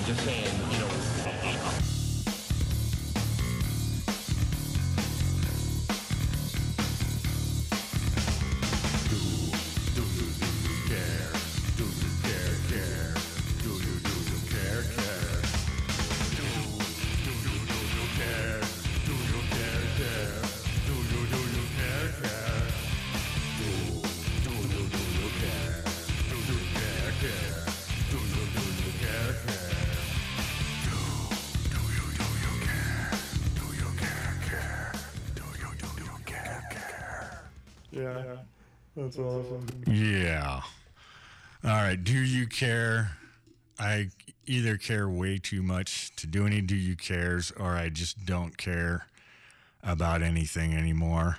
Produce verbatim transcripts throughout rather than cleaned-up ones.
Just saying, you know. Yeah, that's awesome. Yeah. All right. Do you care? I either care way too much to do any do you cares, or I just don't care about anything anymore.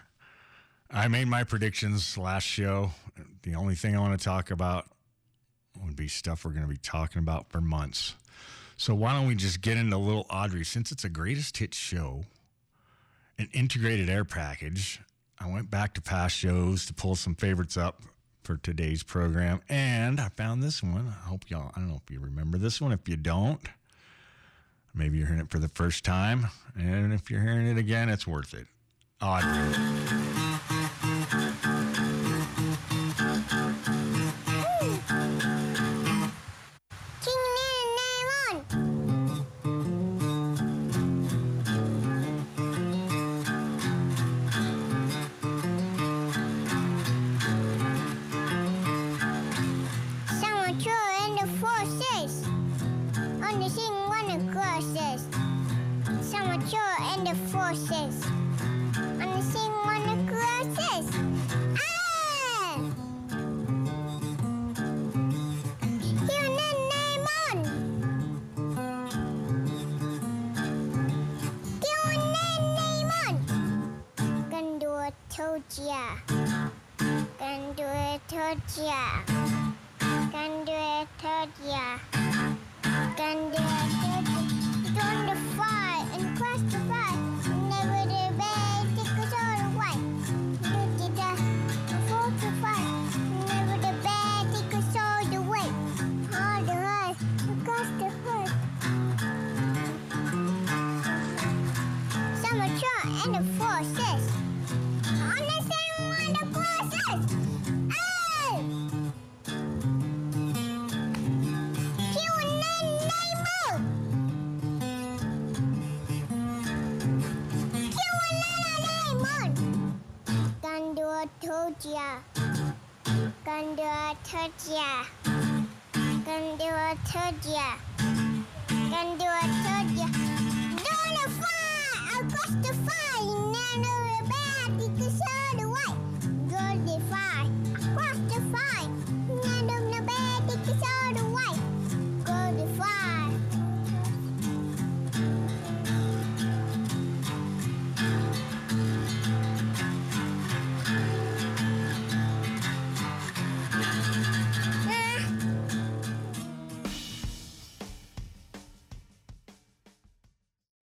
I made my predictions last show. The only thing I want to talk about would be stuff we're going to be talking about for months. So why don't we just get into a little Audrey? Since it's a greatest hits show, an integrated air package, I went back to past shows to pull some favorites up for today's program, and I found this one. I hope y'all, I don't know if you remember this one. If you don't, maybe you're hearing it for the first time, and if you're hearing it again, it's worth it. Audrey. Across the fire, none of the bad, you can show the way. Go the fire.